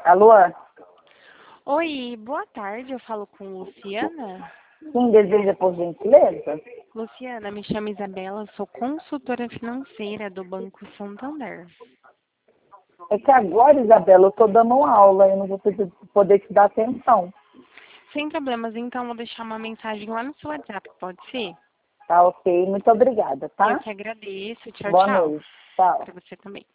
Alô? Oi, boa tarde, eu falo com Luciana. Quem deseja, por gentileza? Luciana, me chamo Isabela, sou consultora financeira do Banco Santander. É que agora, Isabela, eu estou dando uma aula, eu não vou poder te dar atenção. Sem problemas, então vou deixar uma mensagem lá no seu WhatsApp, pode ser? Tá ok? Muito obrigada, Eu tá? que agradeço, tchau, Boa tchau. noite. Tchau. Para você também.